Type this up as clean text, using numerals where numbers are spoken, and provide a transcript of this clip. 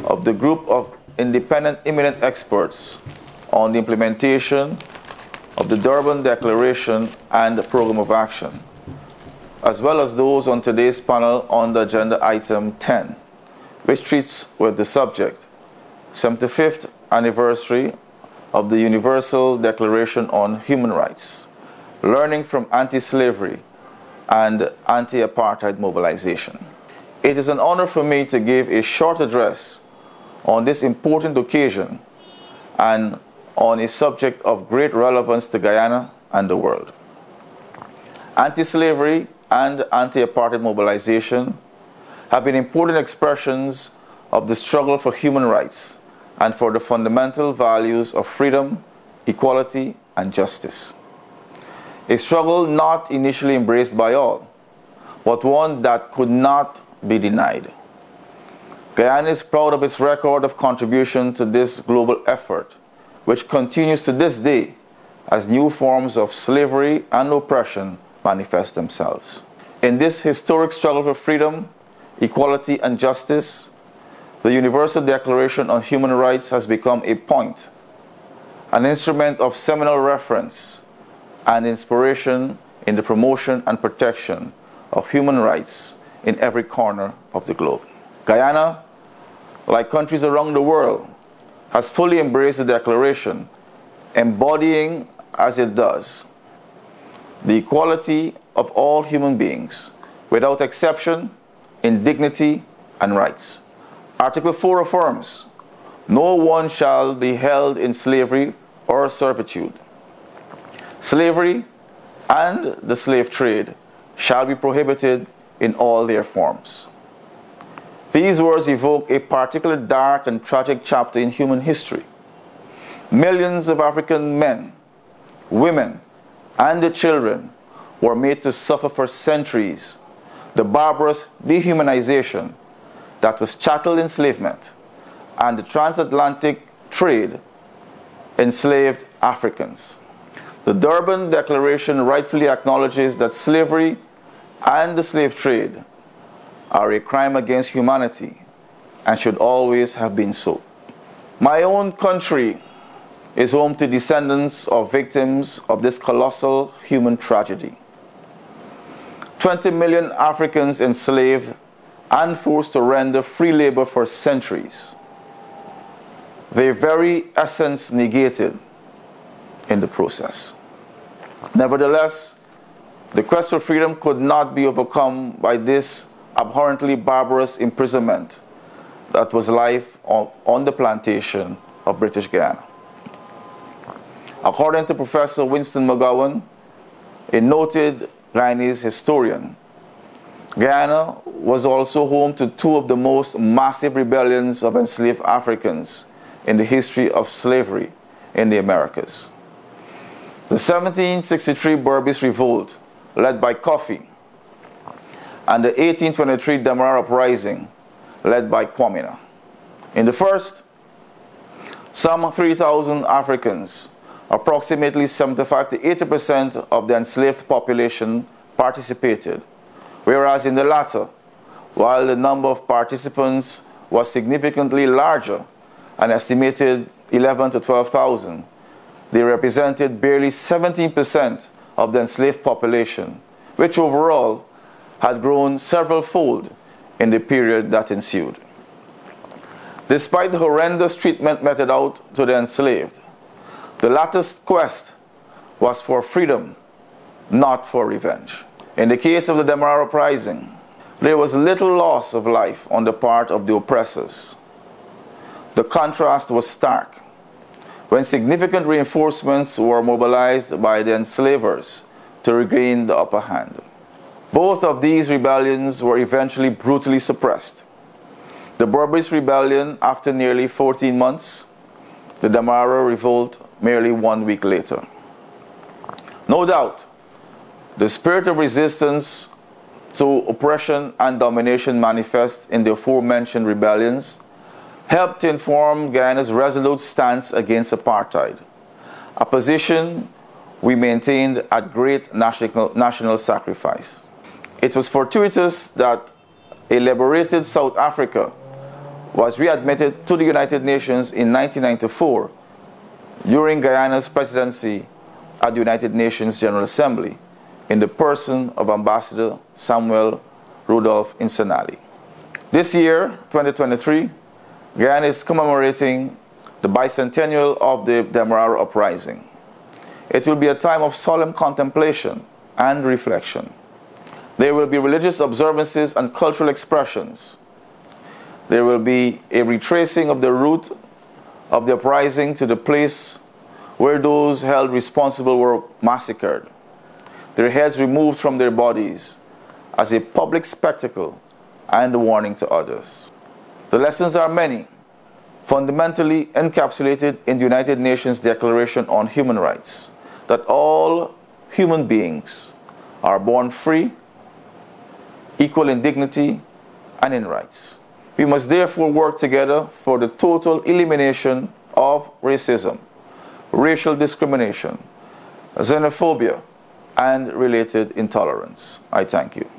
of the group of independent eminent experts on the implementation of the Durban Declaration and the Program of Action, as well as those on today's panel on the agenda item 10, which treats with the subject 75th anniversary of the Universal Declaration on Human Rights, learning from anti-slavery and anti-apartheid mobilization. It is an honor for me to give a short address on this important occasion and on a subject of great relevance to Guyana and the world. Anti-slavery and anti-apartheid mobilization have been important expressions of the struggle for human rights and for the fundamental values of freedom, equality, and justice. A struggle not initially embraced by all, but one that could not be denied. Guyana is proud of its record of contribution to this global effort, which continues to this day as new forms of slavery and oppression manifest themselves. In this historic struggle for freedom, equality, and justice, the Universal Declaration on Human Rights has become a point, an instrument of seminal reference and inspiration in the promotion and protection of human rights in every corner of the globe. Guyana, like countries around the world, has fully embraced the Declaration, embodying, as it does, the equality of all human beings, without exception, in dignity and rights. Article 4 affirms, "No one shall be held in slavery or servitude. Slavery and the slave trade shall be prohibited in all their forms." These words evoke a particularly dark and tragic chapter in human history. Millions of African men, women, and their children were made to suffer for centuries the barbarous dehumanization that was chattel enslavement and the transatlantic trade enslaved Africans. The Durban Declaration rightfully acknowledges that slavery and the slave trade are a crime against humanity and should always have been so. My own country is home to descendants of victims of this colossal human tragedy. 20 million Africans enslaved and forced to render free labor for centuries, their very essence negated in the process. Nevertheless, the quest for freedom could not be overcome by this abhorrently barbarous imprisonment that was life on the plantation of British Guyana. According to Professor Winston McGowan, a noted Guyanese historian, Guyana was also home to two of the most massive rebellions of enslaved Africans in the history of slavery in the Americas. The 1763 Berbice Revolt, led by Kofi, and the 1823 Demerara Uprising, led by Kwamina. In the first, some 3,000 Africans, approximately 75 to 80% of the enslaved population, participated, whereas in the latter, while the number of participants was significantly larger, an estimated 11 to 12,000, they represented barely 17% of the enslaved population, which overall had grown several-fold in the period that ensued. Despite the horrendous treatment meted out to the enslaved, the latter's quest was for freedom, not for revenge. In the case of the Demerara Uprising, there was little loss of life on the part of the oppressors. The contrast was stark when significant reinforcements were mobilized by the enslavers to regain the upper hand. Both of these rebellions were eventually brutally suppressed. The Berbice Rebellion after nearly 14 months, the Demerara Revolt merely 1 week later. No doubt, the spirit of resistance to oppression and domination manifest in the aforementioned rebellions helped to inform Guyana's resolute stance against apartheid, a position we maintained at great national sacrifice. It was fortuitous that a liberated South Africa was readmitted to the United Nations in 1994 during Guyana's presidency at the United Nations General Assembly in the person of Ambassador Samuel Rudolph Insinali. This year, 2023, Guyana is commemorating the bicentennial of the Demerara Uprising. It will be a time of solemn contemplation and reflection. There will be religious observances and cultural expressions. There will be a retracing of the route of the uprising to the place where those held responsible were massacred, their heads removed from their bodies as a public spectacle and a warning to others. The lessons are many, fundamentally encapsulated in the United Nations Declaration on Human Rights, that all human beings are born free, equal in dignity and in rights. We must therefore work together for the total elimination of racism, racial discrimination, xenophobia, and related intolerance. I thank you.